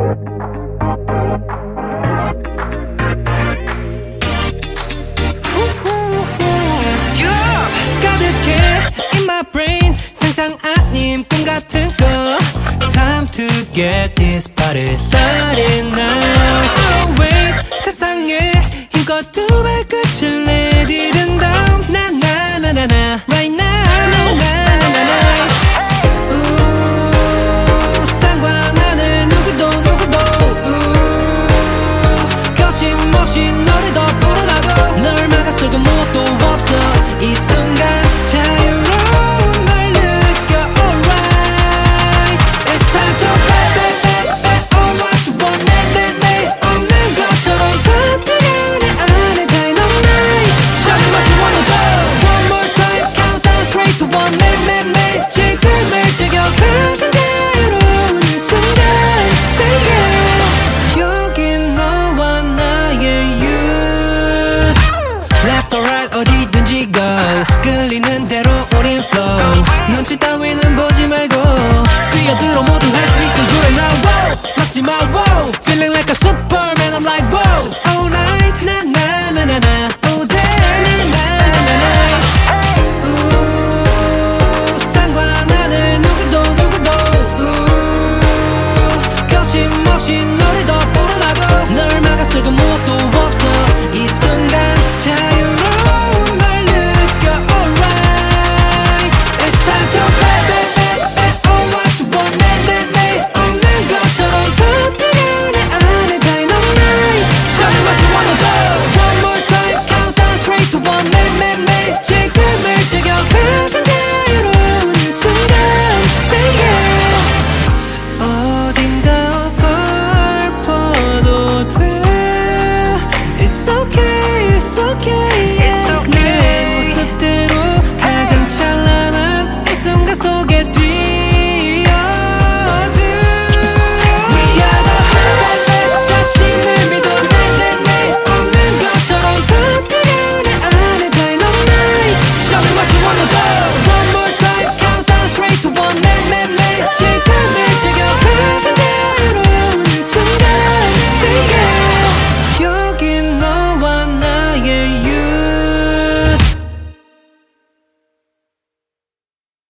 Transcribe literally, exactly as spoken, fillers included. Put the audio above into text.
상상 아님 꿈 같은 거 Time to get this party started now. Oh wait, 세상에 힘껏 두 발끝을 내디딘 다음 나나나나나 right now 나나나나나 우 상관하는 누구도 누구도 우 거침없이 너를 더 불어나고 널 막아설 그 무엇도 없어 이 순간 자유로운 어디든지 go 끌리는 대로 우린 flow 눈치 따위는 보지 말고 뛰어들어 모두 할 수 있어 you and I wow 막지 마 wow feeling like a superman I'm like wow all night 나나나나나 all day 나나나나나 우 상관하는 누구도 누구도 우 거침없이